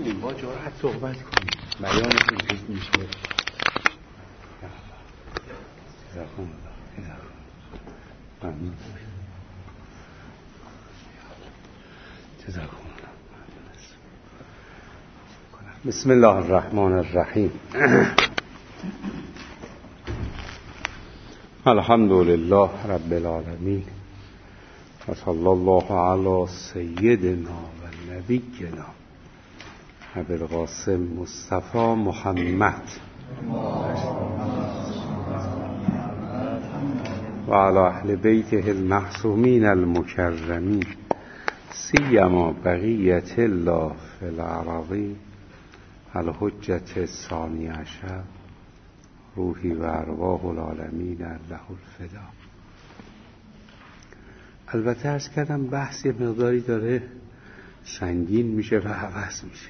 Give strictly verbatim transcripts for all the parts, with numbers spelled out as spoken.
بشینیم با جرأت صحبت کنیم، بیانتون خوب میشه. جزاکم الله. ممنون. جزاکم الله. بسم الله الرحمن الرحیم. الحمد لله رب العالمین و صلی الله علی سیدنا و نبینا ابی القاسم مصطفی محمد و علی اهل بیته المعصومین المکرمین سیما بقیت الله فی الارضین الحجة الثانی عشر روحی و ارواح العالمین له الفدا. البته عرض کردم بحث یه مقداری داره سنگین میشه و عوض میشه.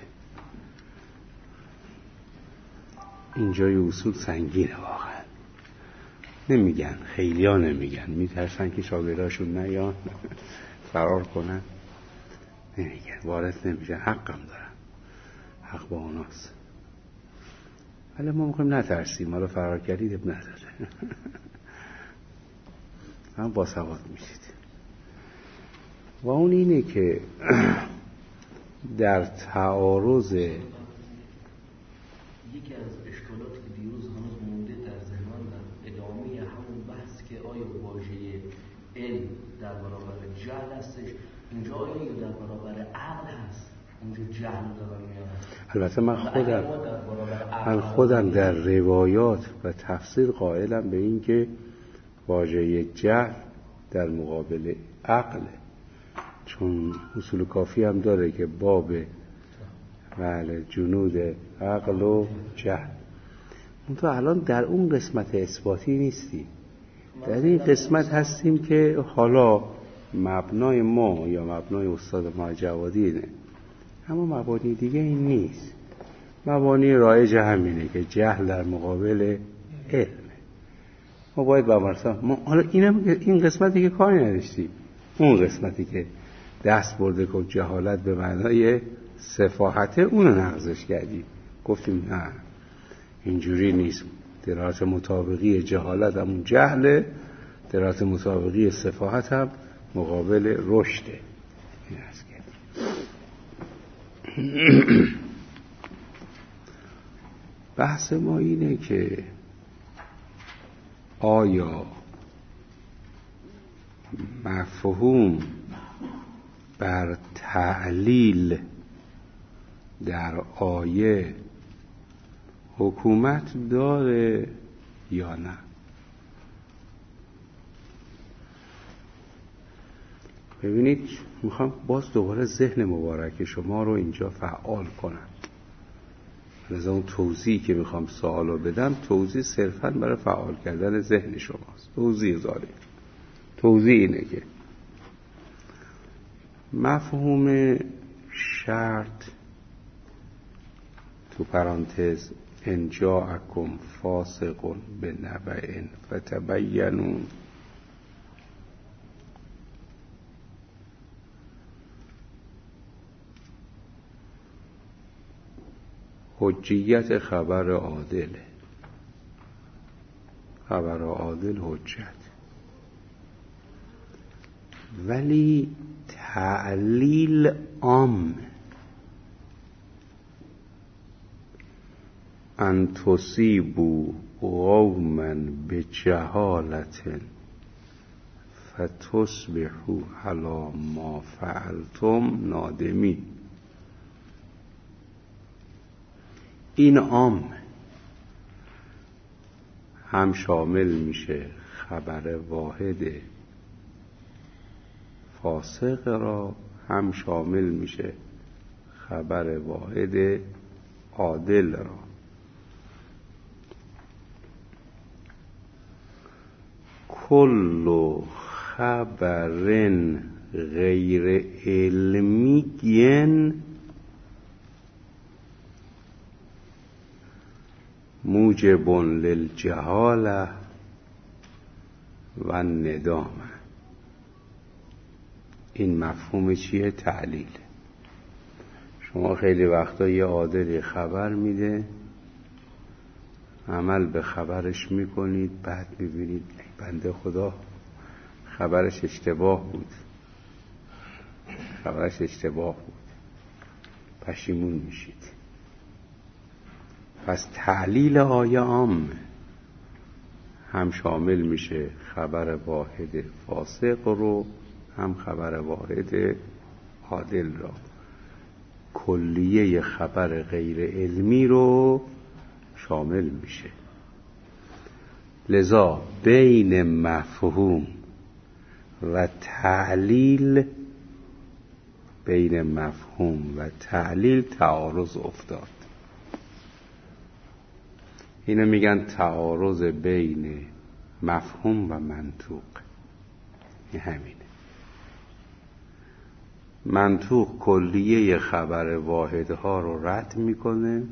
اینجای اصول سنگینه واقعا. نمیگن، خیلی ها نمیگن، میترسن که شاگرداشون نیان فرار کنن، نمیگن، وارد نمیشن. حقم دارن، حق با اوناست. ولی ما میخوایم نترسیم. حالا فرار کردید اب نداره هم با سواد میشید. و اون اینه که در تعارض یکی از اشکالات که دیروز هنوز مونده در ذهنم در ادامه همون بحث که آیا واژه علم در برابر جهل هستش، اینجا آیا در برابر عقل هست، اونجا جهل دارن میارن. البته من خودم من خودم در روایات و تفسیر قائلم به این که واژه جهل در مقابل عقل، چون اصول کافی هم داره که باب بله جنود عقل و جهل. اون تو الان در اون قسمت اثباتی نیستی، در این قسمت هستیم که حالا مبنای ما یا مبنای استاد ما جوادی اینه، اما مبانی دیگه این نیست. مبانی رایج همینه که جهل در مقابل علم. ما باید با مرسا ما حالا اینم این قسمتی که کاری نداشتی، اون قسمتی که دست برده که جهالت به معنای سفاحته اونو نقضش کردی. گفتیم نه اینجوری نیست. درات مطابقی جهالت همون جهله، درات مطابقی سفاحت هم مقابل رشده. این هست که بحث ما اینه که آیا مفهوم بر تعلیل در آیه حکومت داره یا نه؟ ببینید، میخوام باز دوباره ذهن مبارک شما رو اینجا فعال کنم. لذا اون توضیحی که میخوام سوال رو بدم توضیح صرفاً برای فعال کردن ذهن شماست. توضیح ظاهری توضیح اینه که مفهوم شرط تو پرانتز ان جاءکم فاسق بنبأ فتبینوا حجیت خبر عادل، خبر عادل حجت، ولی تعلیل عام ان تصیبوا قوما بجهالة فتصبحوا علی ما فعلتم نادمین. این عام هم شامل میشه خبر واحد فاسق را، هم شامل میشه خبر واحد عادل را. کل خبر غیر علمی موجب للجهاله و ندامه. این مفهوم چیه؟ تعلیل. شما خیلی وقتا یه عادلی خبر میده، عمل به خبرش میکنید، بعد میبینید بنده خدا خبرش اشتباه بود خبرش اشتباه بود پشیمون میشید. پس تعلیل آیه عام هم شامل میشه خبر واحد فاسق رو، هم خبر واحد عادل را. کلیه خبر غیر علمی رو شامل میشه. لذا بین مفهوم و تعلیل بین مفهوم و تعلیل تعارض افتاد. اینو میگن تعارض بین مفهوم و منطوق. این همینه. منطوق کلیه خبر واحدها رو رد میکنه،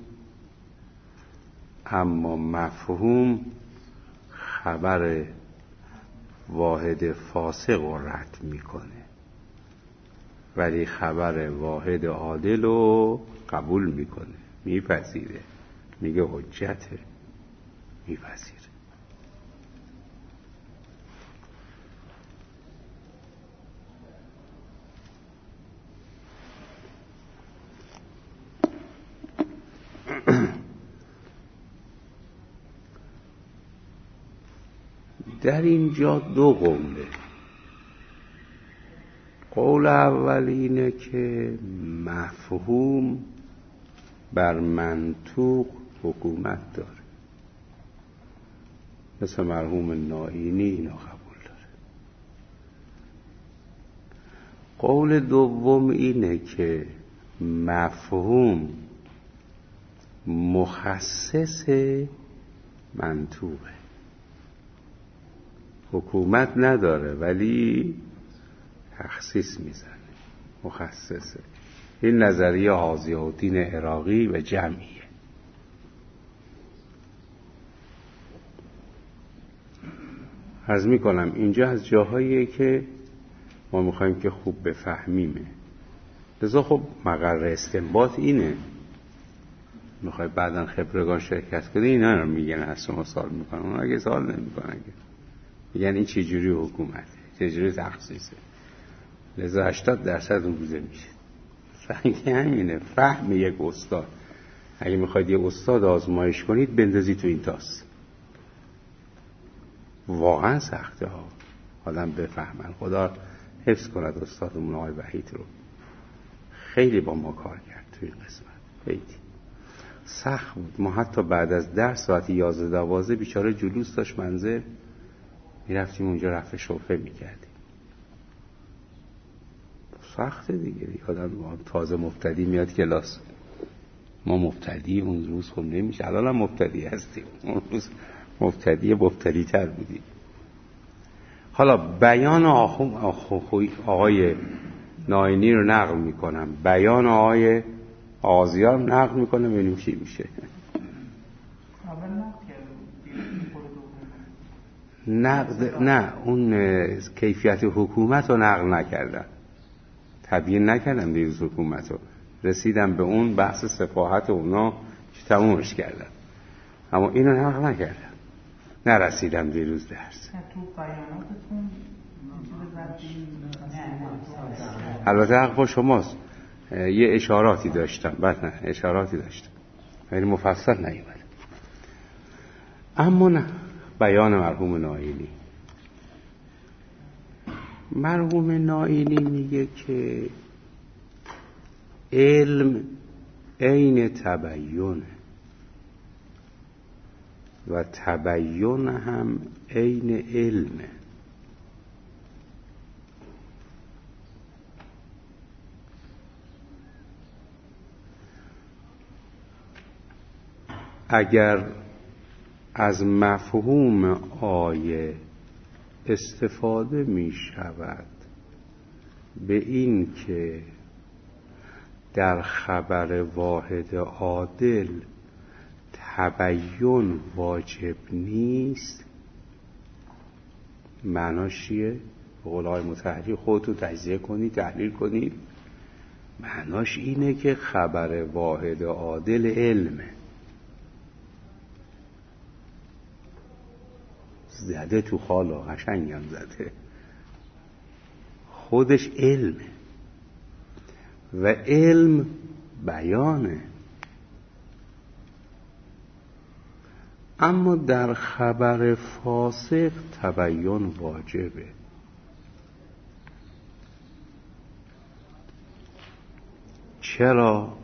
اما مفهوم خبر واحد فاسق رو رد میکنه، ولی خبر واحد عادل رو قبول میکنه، میپذیره، میگه حجته، میپذیره. در اینجا دو قوله. قول اول اینه که مفهوم بر منطوق حکومت داره، مثل مرحوم نائینی اینا قبول داره. قول دوم اینه که مفهوم مخصص منطوقه، حکومت نداره ولی تخصیص میزنه، مخصصه. این نظریه حاضی‌الدین عراقی و جمعیه. عرض میکنم اینجا از جاهاییه که ما میخوایم که خوب بفهمیمه. لذا خب مقر استنباط اینه. میخوای بعداً خبرگان شرکت کنه اینا رو میگن، از شما سوال میکنن، اون اگه سوال نمیکنن میگن این چه جوری حکومته، چه جوری تخصیصه. لذا هشتاد درصد روزه میشه. سنگی همینه. فهم یک استاد، اگه میخواید یک استاد آزمایش کنید بندازید تو این تاس. واقعا سخته ها آدم بفهمن. خدا حفظ کند استادمون آقای وحید رو، خیلی با ما کار کرد توی این قسمت، خیلی سخت بود. ما حتی بعد از درس ساعت یازده دوازده بیچاره جلوس داشت منزل، میرفتیم اونجا رفع شرفه میکردیم. سخته دیگه. آدم تازه مبتدی میاد کلاس، ما مبتدی اون روز خب نمیشه، الان هم مبتدی هستیم، اون روز مبتدی مبتدی تر بودیم. حالا بیان آخوم آقای نائینی رو نقل میکنم، بیان آقای آغازیان نقل میکنم، ببینیم چی میشه. نقد نه، اون کیفیت حکومت رو نقل نکردن، تبیین نکردن دیروز حکومت رو، رسیدم به اون بحث سفاهت اونا که تمومش کردن، اما اینو نقل نکردن، نرسیدم دیروز درس. تو بیاناتتون البته حق با شماست، یه اشاراتی داشتم، بعد نه اشاراتی داشتم ولی مفصل نیومد. اما نه، بیان مرحوم نائینی. مرحوم نائینی میگه که علم عین تبیینه و تبیین هم عین علمه. اگر از مفهوم آیه استفاده می شود به این که در خبر واحد عادل تبیین واجب نیست، معناش چیه؟ به قول آقای مطهری خودتو تجزیه کنید، تحلیل کنید. معناش اینه که خبر واحد عادل علمه. زده تو خالا، قشنگم زده. خودش علمه و علم بیانه. اما در خبر فاسق تبیین واجبه. چرا؟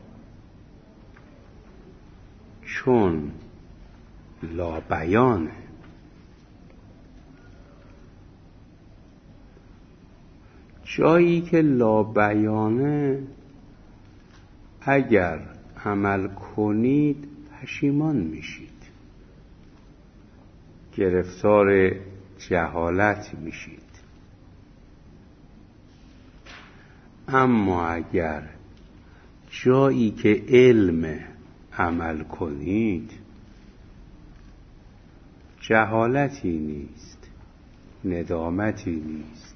چون لا بیانه. جایی که لا بیانه اگر عمل کنید پشیمان میشید، گرفتار جهالت میشید. اما اگر جایی که علم عمل کنید جهالتی نیست، ندامتی نیست.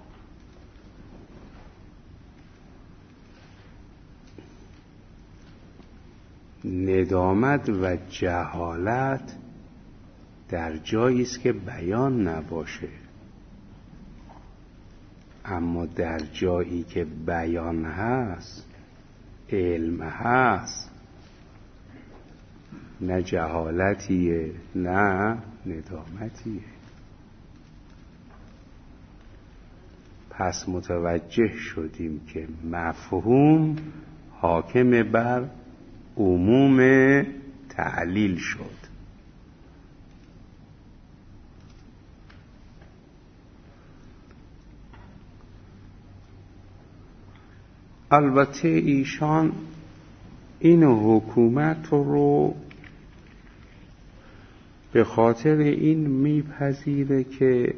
ندامت و جهالت در جایی است که بیان نباشه، اما در جایی که بیان هست، علم هست، نه جهالتیه نه ندامتیه. پس متوجه شدیم که مفهوم حاکم بر عموم تعلیل شد. البته ایشان این حکومت رو به خاطر این میپذیره که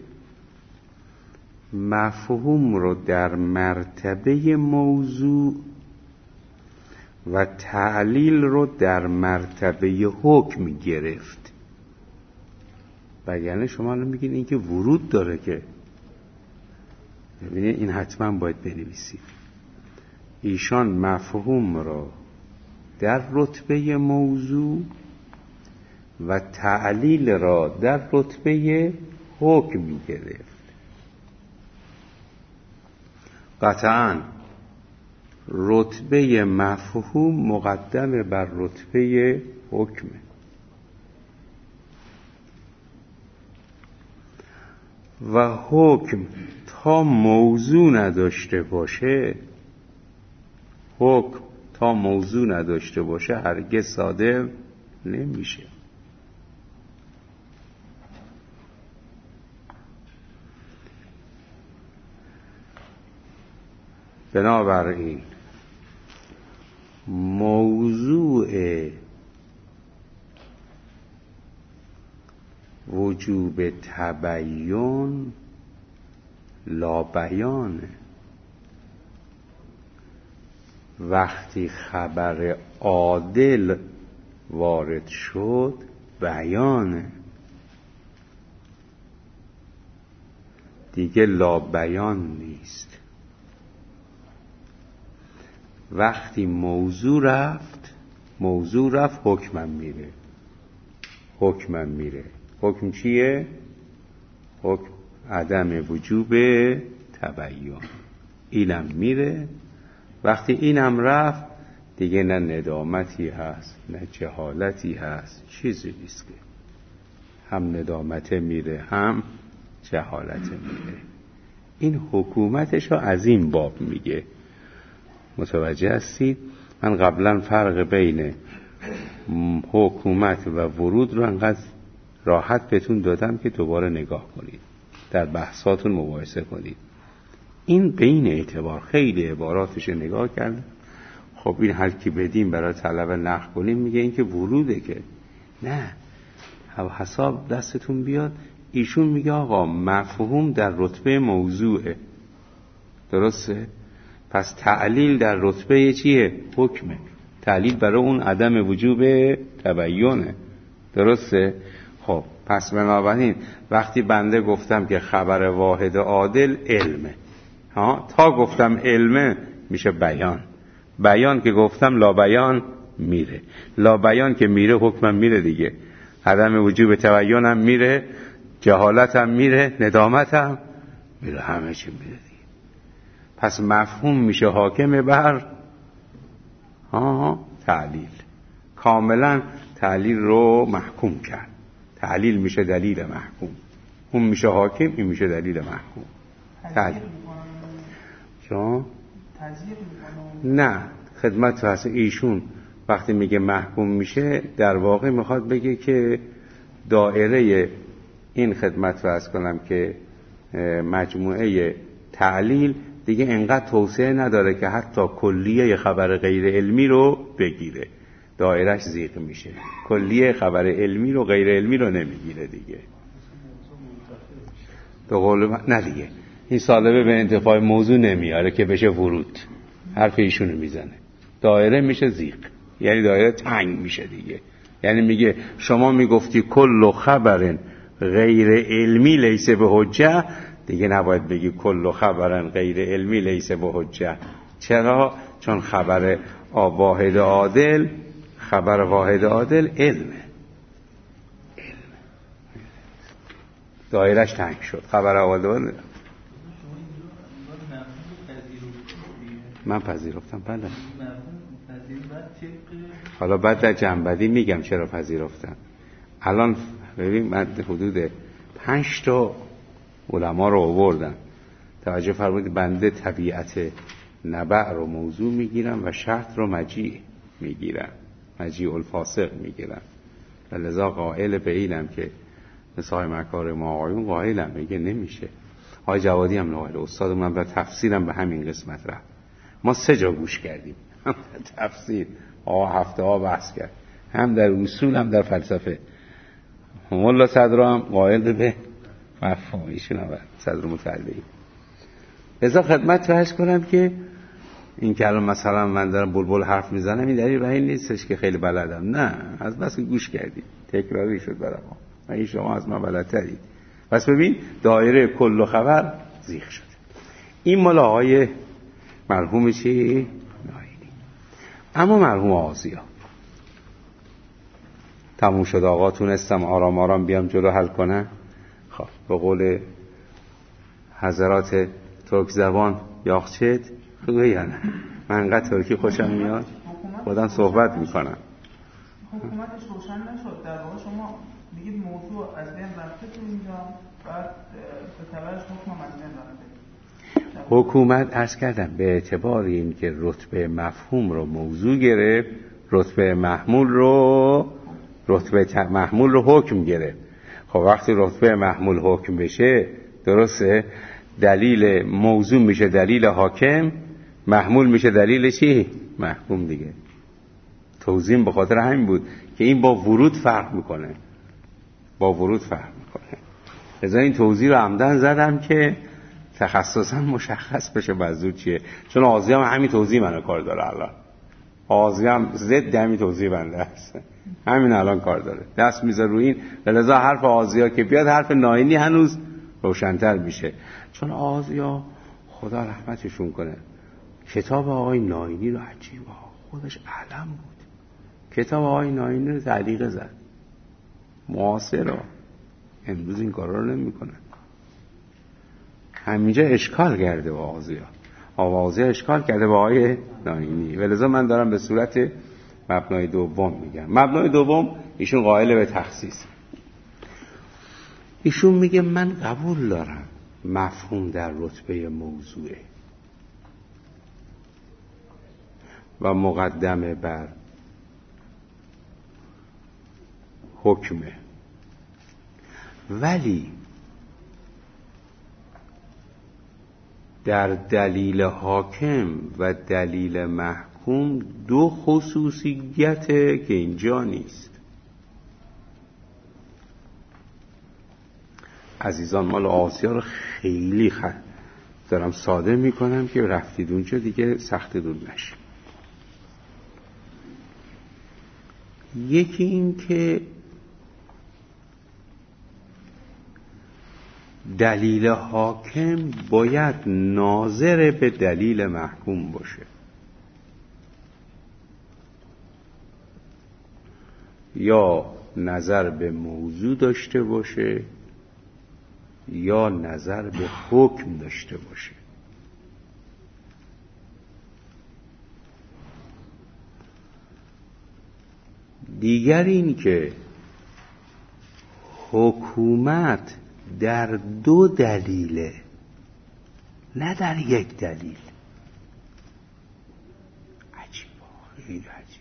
مفهوم رو در مرتبه موضوع و تعلیل رو در مرتبه حکم گرفت. وگرنه شما الان میگین این که ورود داره، که ببینید این حتما باید بنویسید. ایشان مفهوم را در رتبه موضوع و تعلیل را در رتبه حکم گرفت. قطعاً رتبه مفهوم مقدم بر رتبه حکم. و حکم تا موضوع نداشته باشه حکم تا موضوع نداشته باشه هرگز صادر نمیشه. بنابراین موضوع وجوب تبیین لا بیانه. وقتی خبر عادل وارد شد بیانه، دیگه لا بیان نیست. وقتی موضوع رفت موضوع رفت حکمم میره حکمم میره حکم چیه؟ حکم عدم وجوب تبیین. اینم میره. وقتی اینم رفت دیگه نه ندامتی هست نه جهالتی هست، چیزی نیست که هم ندامت میره هم جهالت میره. این حکومتش رو از این باب میگه. متوجه هستید؟ من قبلا فرق بین حکومت و ورود رو انقدر راحت بهتون دادم که دوباره نگاه کنید، در بحثاتون مقایسه کنید. این به این اعتبار خیلی عباراتش نگاه کردم. خب این هر کی بدیم برای طلبه نقل کنیم میگه این که وروده، که نه، حساب دستتون بیاد. ایشون میگه آقا مفهوم در رتبه موضوعه، درسته؟ پس تعلیل در رتبه چیه؟ حکمه. تعلیل برای اون عدم وجوب تبیینه، درسته؟ خب پس بنابراین وقتی بنده گفتم که خبر واحد عادل علمه، ها تا گفتم علمه میشه بیان. بیان که گفتم لا بیان میره، لا بیان که میره حکمم میره دیگه، عدم وجوب تبیینم میره، جهالتم میره، ندامتم میره، همه چی میره دیگه. پس مفهوم میشه حاکم بر آه تعلیل، کاملا تعلیل رو محکوم کرد. تعلیل میشه دلیل محکوم، اون میشه حاکم، این میشه دلیل محکوم. تعلیل چون نه خدمت هست ایشون وقتی میگه محکوم میشه در واقع میخواد بگه که دایره این خدمت فرض کنم که مجموعه تعلیل دیگه انقدر توسعه نداره که حتی کلیه خبر غیر علمی رو بگیره، دایرش ضیق میشه، کلیه خبر علمی رو غیر علمی رو نمیگیره دیگه. به قول من نه دیگه این سالبه به انتفاع موضوع نمیاره که بشه ورود، حرف ایشونو میزنه، دایره میشه ضیق، یعنی دایره تنگ میشه دیگه. یعنی میگه شما میگفتی کل خبر غیر علمی لیس به حجه، دیگه نباید بگی کل خبر غیر علمی لیس به حجه. چرا؟ چون خبر واحد عادل، خبر واحد عادل علمه، دایرش تنگ شد. خبر عادل من پذیرفتم بله. حالا بعد در جنبدی میگم چرا پذیرفتم. الان ببین من حدود پنج تا علما رو آوردم، توجه فرمودید بنده طبیعت نبع رو موضوع میگیرم و شرط رو مجیع میگیرم، مجیع الفاسق میگیرم، و لذا قائل به اینم که صاحب مکارم آقایون قائلم میگه نمیشه. آقای جوادی هم قائل، استاد من در تفسیرم به همین قسمت رفت. ما سه جا گوش کردیم، هم در تفسیر آقا هفته ها بحث کرد، هم در اصول، هم در فلسفه. مولا صدر هم قائل به مفهوم، ایشون هم صدر متعلقی. ازا خدمت فرض کنم که این که الان مثلا من دارم بلبل حرف میزنم این دلیل این نیستش که خیلی بلدم، نه، از بس که گوش کردید تکراری شد برام و این شما از من بلدترید. پس ببین دایره کل و خبر زیغ شد. این مال آقای مرحوم چی؟ ناینی. اما مرحوم آزیا تموم شد آقا، تونستم آرام آرام بیام جلو حل کنم. خب به قول حضرات ترک زبان یاخچت خوبه یا نه؟ من انقدر ترکی خوشم میاد خودم صحبت میکنم. حکومتش روشن نشد، در واقع شما میگید موضوع از بین رفته تو اینجا، بعد به تبعش حکم از بین رفته. حکومت عرض کردم به اعتبار این که رتبه مفهوم رو موضوع گرفت، رتبه محمول رو رتبه محمول رو حکم گرفت. خب وقتی رتبه محمول حکم بشه درسته، دلیل موضوع میشه دلیل حاکم، محمول میشه دلیل چی؟ محکوم دیگه. توضیح به خاطر همین بود که این با ورود فرق میکنه، با ورود فرق میکنه. لذا این توضیح رو عمدن زدم که تخصصا مشخص بشه منظور چیه، چون آزی هم همین توضیح منو کار داره. الان آزی هم ضد همین توضیح بنده است، همین الان کار داره، دست میذاره روی این. لذا حرف آزیا که بیاد حرف ناینی هنوز روشن‌تر میشه، چون آزیا خدا رحمتشون کنه کتاب آقای ناینی رو عجیبه خودش علم بود، کتاب آقای ناینی رو تعلیق زد، معاصر. امروز این کارا رو نمی‌کنه. همینجا اشکال کرده با آزیا، آوازیا اشکال کرده با آقای ناینی، ولذا من دارم به صورت مبنای دوم میگم. مبنای دوم ایشون قائل به تخصیص. ایشون میگه من قبول دارم مفهوم در رتبه موضوعه و مقدمه بر حکمه، ولی در دلیل حاکم و دلیل محکوم دو خصوصیته که اینجا نیست. عزیزان مال آسیا رو خیلی خ... دارم ساده میکنم که رفتید اونجا دیگه سخت دور نشه. یکی این که دلیل حاکم باید ناظر به دلیل محکوم باشه. یا نظر به موضوع داشته باشه یا نظر به حکم داشته باشه. دیگر این که حکومت در دو دلیله، نه در یک دلیل. عجیب، خیلی عجیب.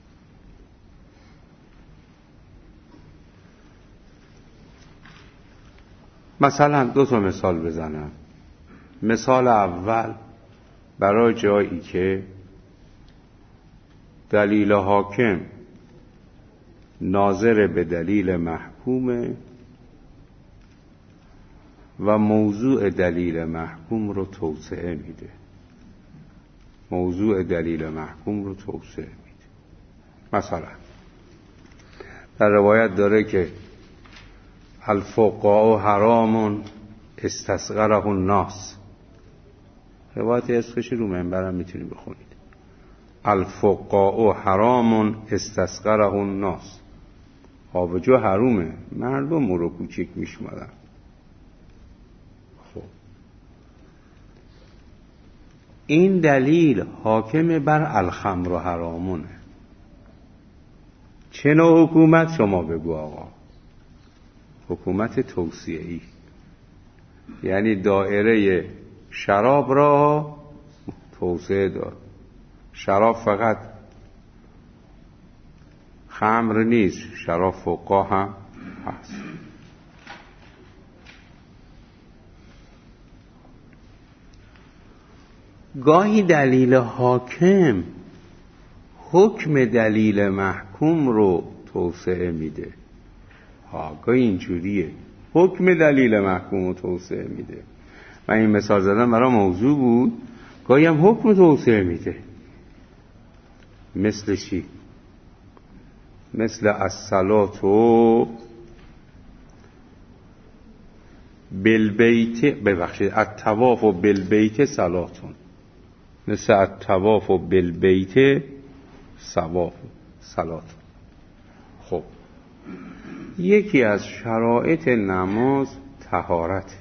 مثلا دو تا مثال بزنم. مثال اول برای جایی که دلیل حاکم ناظر به دلیل محکومه و موضوع دلیل محکوم رو توسعه میده. موضوع دلیل محکوم رو توسعه میده. مثلا در روایت داره که الفقاء حرام استصغره الناس. روایت اسمش رو منبرم میتونید بخونید. الفقاء حرام استصغره الناس. آبجو حرومه، مردم رو کوچیک میشمارن. خب این دلیل حاکم بر الخمر و حرامونه. چه نوع حکومت؟ شما بگو آقا. حکومت توسعه‌ای، یعنی دایره شراب را توسعه داد. شراب فقط خمر نیست، شراب فقا هم هست. گاهی دلیل حاکم حکم دلیل محکوم رو توسعه میده. ها گاهی اینجوریه، حکم دلیل محکوم رو توسعه میده. من این مثال زدم برای موضوع بود. گاهی هم حکم توسعه میده. مثل چی؟ مثل الصلاة و بالبیت، ببخشید الطواف و بالبیت صلاتون. مثل الطواف و بالبیت صواف صلاتون. خب یکی از شرایط نماز طهارت.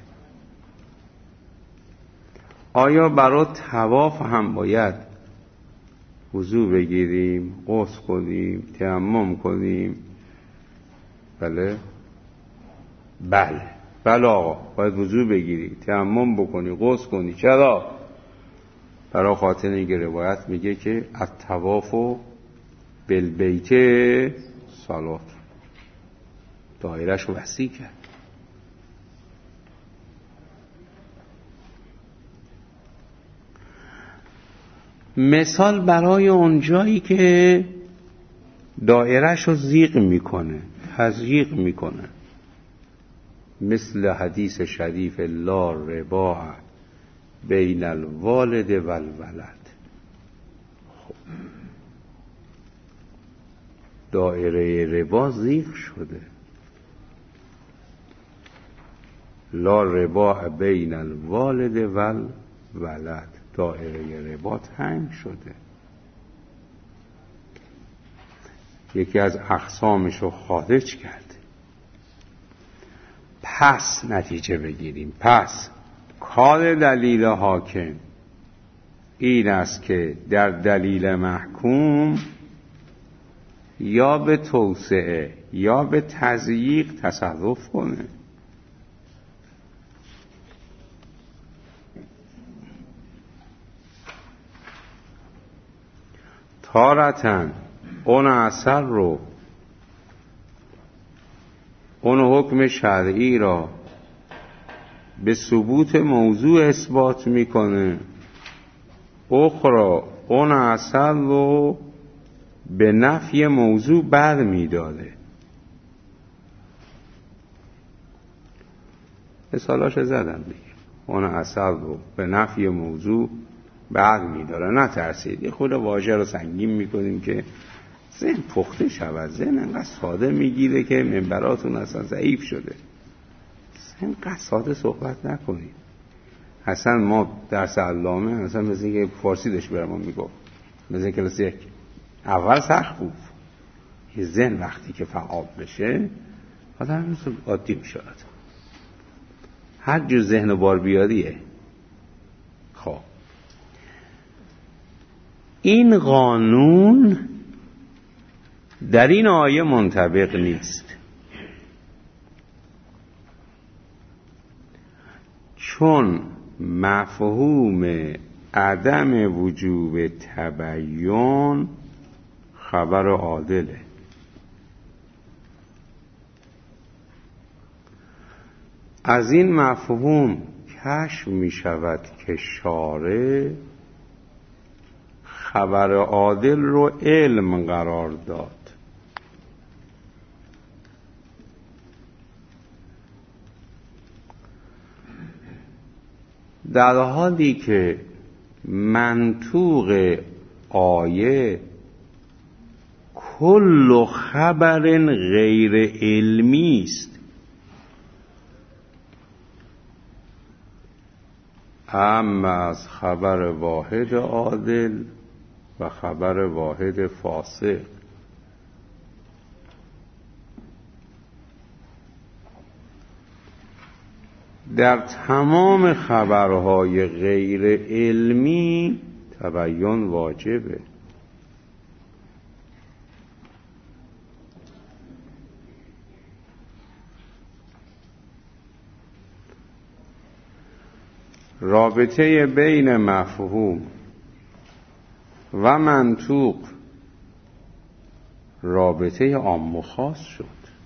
آیا برای طواف هم باید وضو بگیریم، غسل کنیم، تیمم کنیم؟ بله بله بله آقا، باید وضو بگیری، تیمم بکنی، غسل کنی. چرا؟ برای خاطر اینکه روایت میگه که الطواف بالبیت صلات. دایره‌شو وسیع کرد. مثال برای اون جایی که دایره‌شو ضیق میکنه، تضییق میکنه، مثل حدیث شریف لا ربا بین الوالد و الولد. خب دایره ربا ضیق شده. لا ربا بین الوالد و الولد. دایره ربا تنگ شده. یکی از اقسامش رو خارج کرده. پس نتیجه بگیریم. پس کار دلیل حاکم این است که در دلیل محکوم یا به توسعه یا به تضییق تصرف کنه. تارتاً اون اثر رو، اون حکم شرعی را به ثبوت موضوع اثبات میکنه. اخرى اون اثر رو به نفی موضوع بر میداره. مثالاشو زدم دیگه. اون اثر رو به نفی موضوع بر میداره. نترسید، یه خود واژه رو سنگین میکنیم که ذهن پخته شود. ذهن انقدر ساده میگیره که منبراتون اصلا ضعیف شده. انقدر ساده صحبت نکنید. اصلا ما درس علامه اصلا مثل اینکه فارسی داشت برام میگفت، مثل کلاس یک اول سخت بود، ذهن وقتی که فعال بشه آدم مثل عادی میشه. هر جو ذهن و بار بیاریه. خب این قانون در این آیه منطبق نیست، چون مفهوم عدم وجوب تبیین خبر عادله. از این مفهوم کشف می شود که شارع خبر عادل رو علم قرار داد. در حالی که منطوق آیه کل خبر غیر علمی است، اما از خبر واحد عادل و خبر واحد فاسق. در تمام خبرهای غیر علمی تبیین واجبه. رابطه بین مفهوم و منطوق رابطه عام و خاص شد.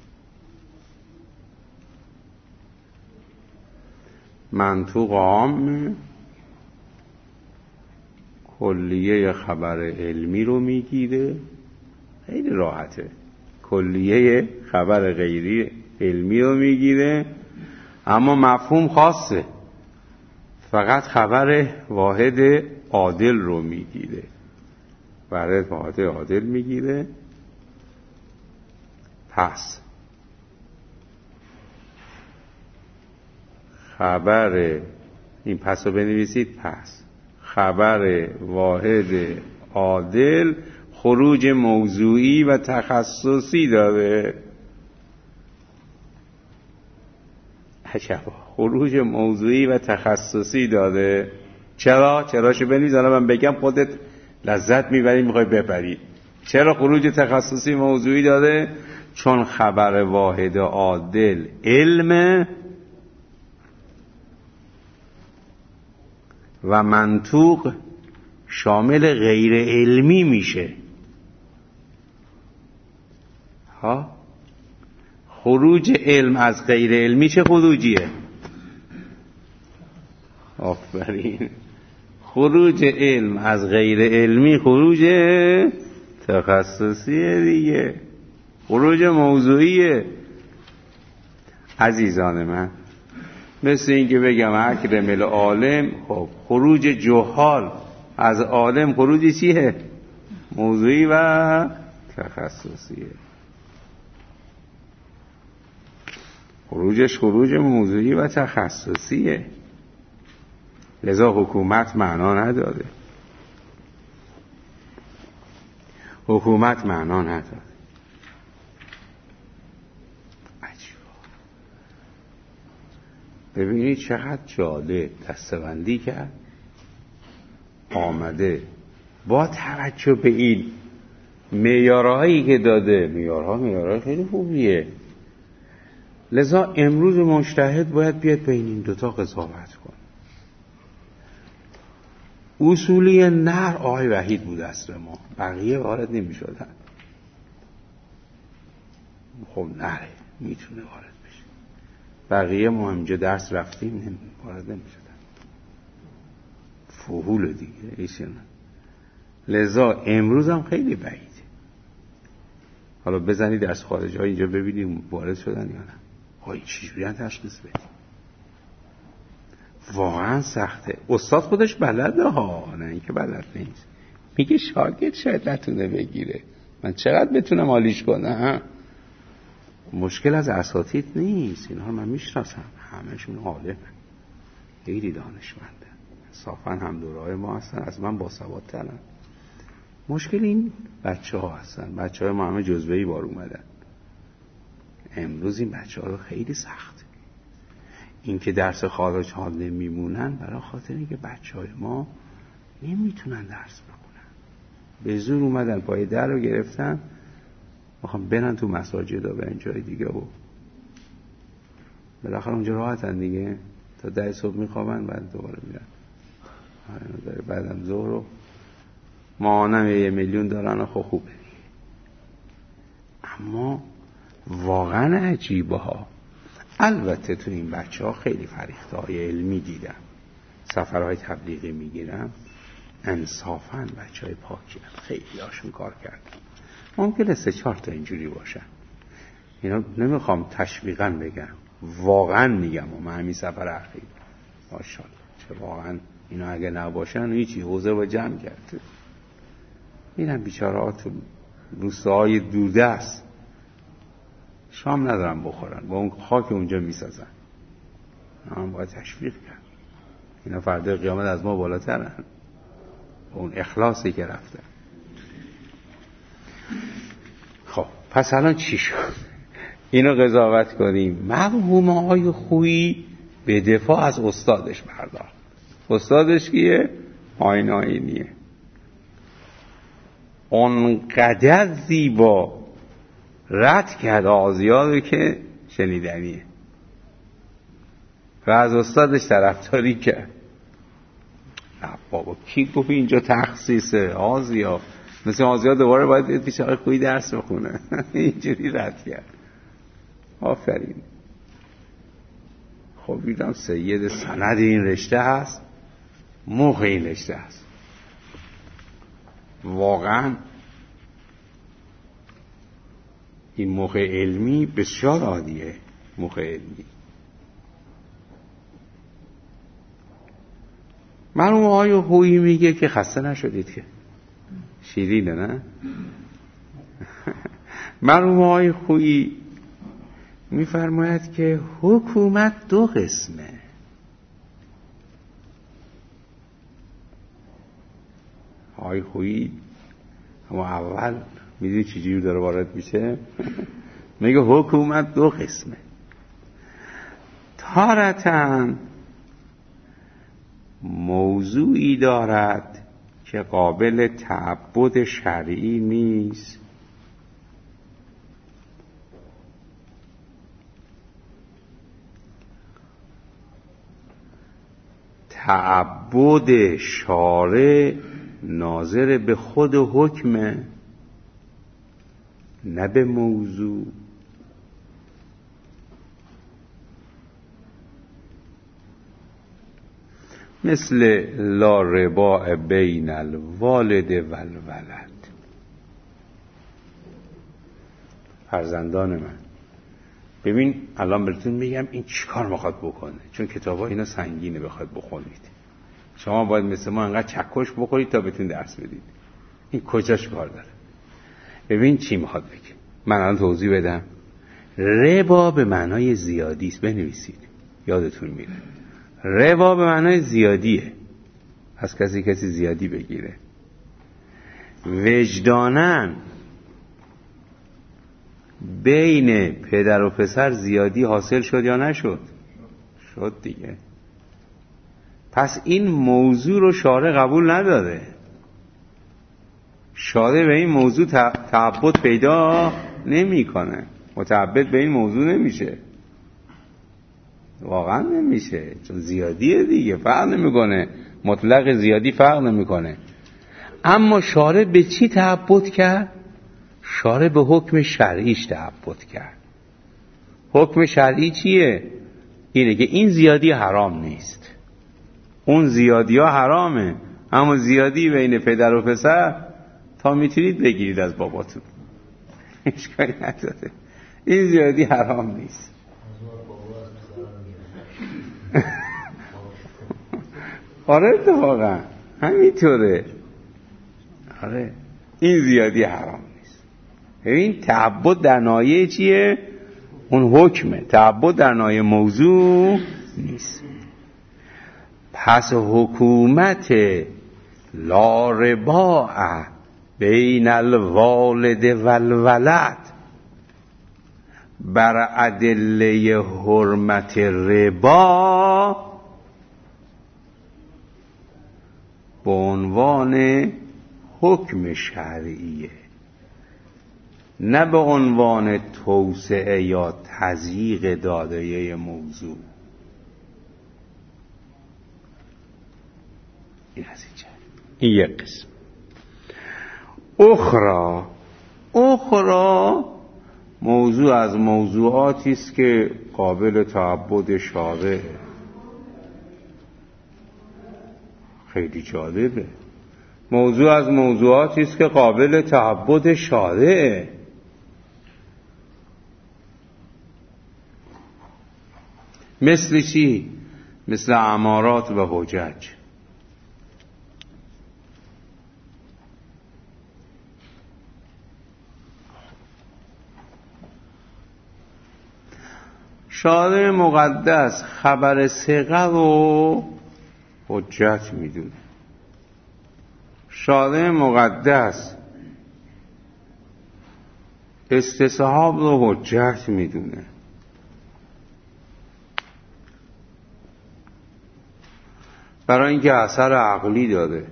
منطوق عام کلیه خبر علمی رو میگیره، خیلی راحته، کلیه خبر غیری علمی رو میگیره، اما مفهوم خاصه، فقط خبر واحد عادل رو میگیره، واحد واحد عادل میگیره. پس خبر این پس رو بنویسید، پس خبر واحد عادل خروج موضوعی و تخصصی داره. عجبا، خروج موضوعی و تخصصی داره. چرا؟ چراشو بنویس، الان من بگم خودت لذت میبری، میخوای ببری. چرا خروج تخصصی موضوعی داره؟ چون خبر واحد عادل علم و منطوق شامل غیر علمی میشه. ها، خروج علم از غیر علمی چه خروجیه؟ آفرین، خروج علم از غیر علمی خروج تخصصیه دیگه، خروج موضوعیه. عزیزان من، مثل این که بگم اکرم العالم، خب خروج جهال از عالم خروج چیه؟ موضوعی و تخصصیه. خروجش خروج موضوعی و تخصصیه، لذا حکومت معنا نداره. حکومت معنا نداره. ببینید چقدر جالب دسته‌بندی کرد، آمده با توجه به این معیارهایی که داده، معیارها معیارهای خیلی خوبیه، لذا امروز مجتهد باید بیاد بین این دوتا قضاوت کن. اصولی نر آقای وحید بود اصل ما، بقیه وارد نمی شدن. خب نره میتونه وارد بشه، بقیه ما همینجا درس رفتیم وارد نمی شدن، فحول دیگه ایشون. لذا امروز هم خیلی بعیده. حالا بزنید درس خارجی ها اینجا ببینیم وارد شدن یا نه. های چجوری هم تشخیص بدیم؟ واقعا سخته. استاد خودش بلده ها، نه اینکه بلد نیست. میگه شاگرد شاید نتونه بگیره، من چقدر بتونم حالیش کنم. مشکل از اساتید نیست، اینها من میشناسم، همشون عالمن، خیلی دانشمندن، صافا هم دورای ما هستن، از من باسوادترن. مشکل این بچه ها هستن. بچه های ما همه جزوهی بار اومدن. امروز این بچه ها رو خیلی سخته. این که درس خارج ها نمیمونن برای خاطر اینکه بچه های ما نمیتونن درس بخونن. به زور اومدن پای در رو گرفتن، میخوام برن تو مساجد و برن جای دیگه و بالاخره اونجا راحتن دیگه، تا ده صبح میخوابن بعد دوباره میرن. بعدم ظهر رو ماهانم یه میلیون دارن و خب خوبه. اما واقعا عجیبه ها. البته تو این بچه ها خیلی فریخته های علمی دیدم، سفرهای تبلیغی میگیرم، انصافاً بچه های پاکی هم خیلی هاشون کار کردن. ممکنه سه چهار تا اینجوری باشن، اینا نمیخوام تشویقاً بگم، واقعا میگم و من همین سفر اخیر ماشاءالله چه واقعا اینا اگه نباشن هیچی، حوزه با جمع کرد. میرن بیچاره ها تو روستاهای دوردست شام ندارن بخورن، با اون خاک اونجا میسازن. هم باید تشویق کرد. اینا فردا قیامت از ما بالاترن، اون اخلاصی که رفته. خب پس الان چی شد؟ اینو قضاوت کنیم. مرحوم آقای خویی به دفاع از استادش پرداخت. استادش کیه؟ آیین آیینیه. اونقدر زیبا رد کرد آغازیارو که شنیدنیه و از استادش طرفداری کرد. بابا کی گفت اینجا تخصیصه؟ آغازیار مثل آغازیار دوباره باید بیاد پیش آقای خویی درس بخونه. اینجوری رد کرد. آفرین. خب دیدم سید سند این رشته هست، مخ این رشته هست. واقعا این مخ علمی بسیار عالیه. مخ علمی مرحوم آقای خویی میگه که خسته نشدید که شیرینه نه؟ مرحوم آقای خویی میفرماید که حکومت دو قسمه. آقای خویی اما اول میدونی چی جور داره وارد میشه؟ میگه حکومت دو قسمه. تارةً موضوعی دارد که قابل تعبد شرعی نیست، تعبد شارع ناظر به خود حکمه نه به موضوع. مثل لا ربا بین الوالد و الولد. فرزندان من ببین الان براتون میگم این چی کار میخواد بکنه، چون کتاب ها اینا سنگینه بخواد بخونید. شما باید مثل ما انقدر چکش بخورید تا بتون درس بدید. این کجاش کار داره؟ ببین چی میخواد بگه. من الان توضیح بدم. ربا به معنای زیادی است. بنویسید یادتون میره. ربا به معنای زیادیه. از کسی کسی زیادی بگیره. وجدانن بین پدر و پسر زیادی حاصل شد یا نشد؟ شد دیگه. پس این موضوع رو شارع قبول نداره. شارع به این موضوع تعبد پیدا نمی کنه. متعبد به این موضوع نمیشه. واقعا نمیشه، چون زیادیه دیگه، فرق نمیکنه. مطلق زیادی فرق نمیکنه. اما شارع به چی تعبد کرد؟ شارع به حکم شرعیش تعبد کرد. حکم شرعی چیه؟ اینه که این زیادی حرام نیست، اون زیادی ها حرامه، اما زیادی بین پدر و پسر تا میتونید بگیرید از باباتون، اشکالی نداره، این زیادی حرام نیست. آره اتفاقا همینطوره. آره این زیادی حرام نیست. ببین تعبد در نایه چیه؟ اون حکمه. تعبد در نایه موضوع نیست. پس حکومت لا ربا بین الوالد والولد بر ادله حرمت ربا به عنوان حکم شرعیه، نه به عنوان توسعه یا تضییق دایره موضوع. این از اینجا، این یک قسم. اخرى اخرى موضوع از موضوعاتی است که قابل تعبد شارع. خیلی جالبه. موضوع از موضوعاتی است که قابل تعبد شارع. مثل چی؟ مثل امارات و حجج. شارع مقدس خبر ثقه رو حجت میدونه. شارع مقدس استصحاب رو حجت میدونه. برای اینکه اثر عقلی داره.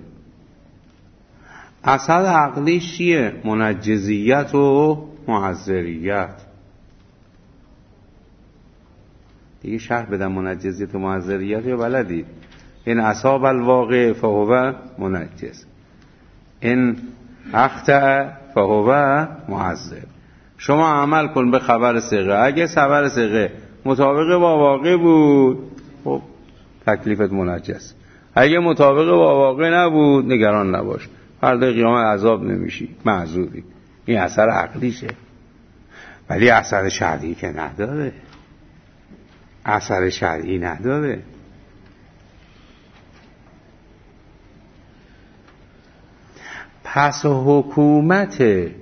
اثر عقلی چیه؟ منجزیت و معذریت. دیگه شرح بدم منجزیت و معذریت یا بلدید؟ این اصاب الواقع فهو منجز، این اخطأ فهو معذر. شما عمل کن به خبر ثقه. اگه خبر ثقه مطابق با واقع بود، خب تکلیفت منجز. اگه مطابق با واقع نبود، نگران نباش، فردا قیامت عذاب نمیشی، معذوری. این اثر عقلیشه. ولی اثر شرعی که نداره. اثر شرعی نداره. پس حکومت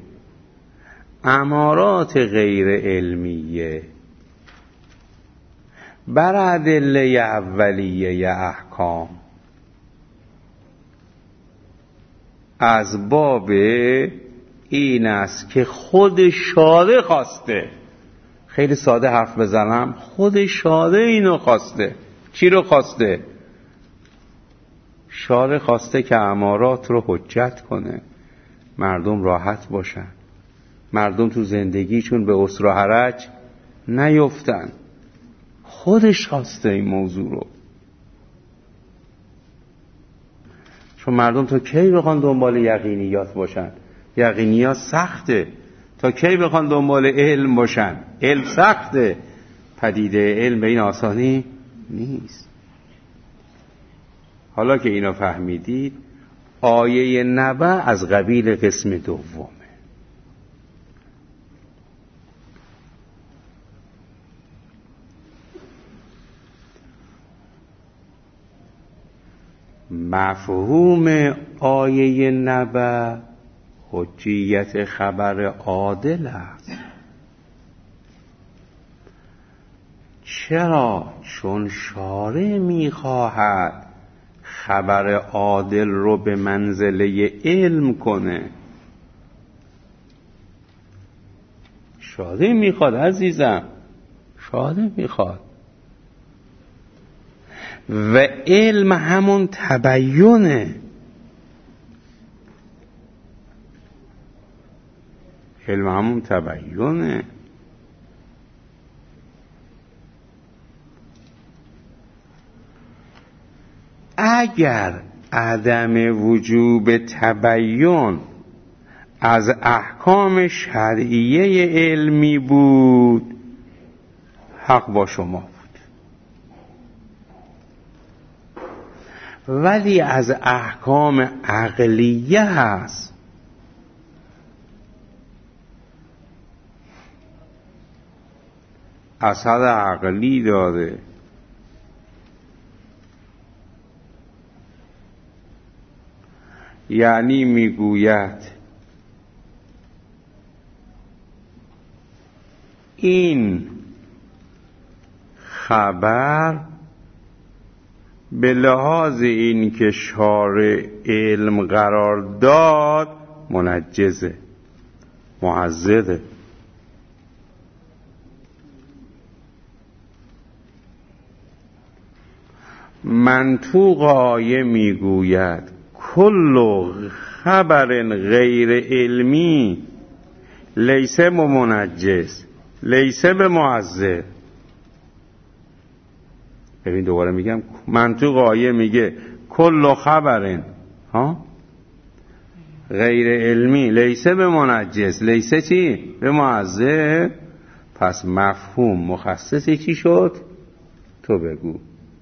امارات غیر علمیه بر ادله اولیه احکام از باب این است که خود شارع خواسته. خیلی ساده حرف بزنم، خود شارع اینو خواسته. چی رو خواسته؟ شارع خواسته که امارات رو حجت کنه، مردم راحت باشن، مردم تو زندگیشون به اسر و حرج نیفتن. خودش خواسته این موضوع رو. چون مردم تا کی بخوان دنبال یقینیات باشن؟ یقینیات سخته. تا کی بخوان دنبال علم باشن؟ علم سخته. پدیده علم به این آسانی نیست. حالا که اینا فهمیدید، آیه نبأ از قبیل قسم دومه. مفهوم آیه نبأ حجیت خبر عادل است. چرا؟ چون شارع میخواهد خبر عادل رو به منزله علم کنه. شارع میخواد عزیزم، شارع میخواد. و علم همون تبیینه. علم همون تبیینه. اگر عدم وجوب تبیین از احکام شرعیه علمی بود، حق با شما بود. ولی از احکام عقلیه هست. اثر عقلی داره. یعنی میگوید این خبر به لحاظ این که شارع علم قرار داد منجزه، معزده. منطوق آیه میگوید کل خبر غیر علمی لیسه به منجز لیسه به معزه. ببین دوباره میگم، منطوق آیه میگه کل خبر ها غیر علمی لیسه به منجز لیسه چی؟ به معزه. پس مفهوم مخصصی چی شد؟ تو بگو.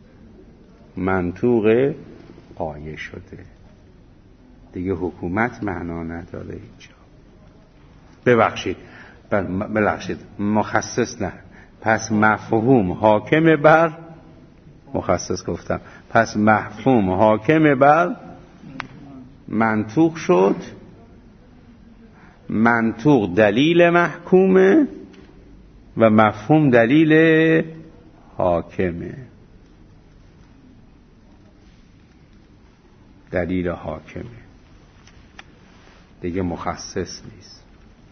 منطوق آیه شده دیگه، حکومت معنا نداره اینجا. ببخشید ببخشید مخصص نه، پس مفهوم حاکم بر مخصص گفتم، پس مفهوم حاکم بر منطوق شد. منطوق دلیل محکومه و مفهوم دلیل حاکمه. دلیل حاکمه دیگه، مخصص نیست.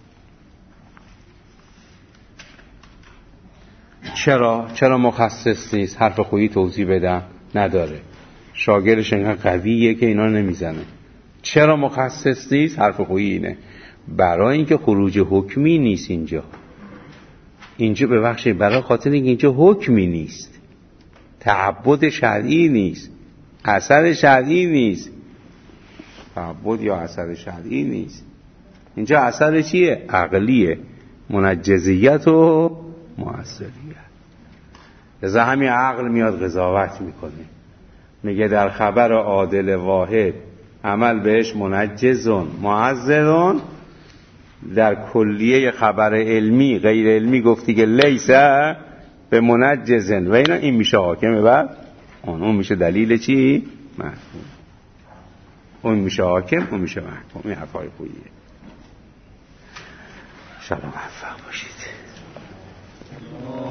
چرا؟ چرا مخصص نیست؟ حرف خویی توضیح بدم نداره، شاگردش انقدر قویه که اینا نمیزنه. چرا مخصص نیست؟ حرف خویی اینه برای اینکه خروج حکمی نیست اینجا. اینجا ببخشید برای خاطر اینکه اینجا حکمی نیست، تعبد شرعی نیست، اثر شرعی نیست. تعبد یا اثر شرعی نیست اینجا، اثر چیه؟ عقلیه، منجزیت و مؤثریت. لذا همین عقل میاد قضاوت میکنه، میگه در خبر عادل واحد عمل بهش منجزون معزرون، در کلیه خبر علمی غیر علمی گفتی که لیسه به منجزن و اینا، این میشه حاکمه بر اون، اون میشه دلیل چی؟ محکوم. اون میشه حاکم، اون میشه محکوم. این حرفای خوبیه. شما موفق باشید.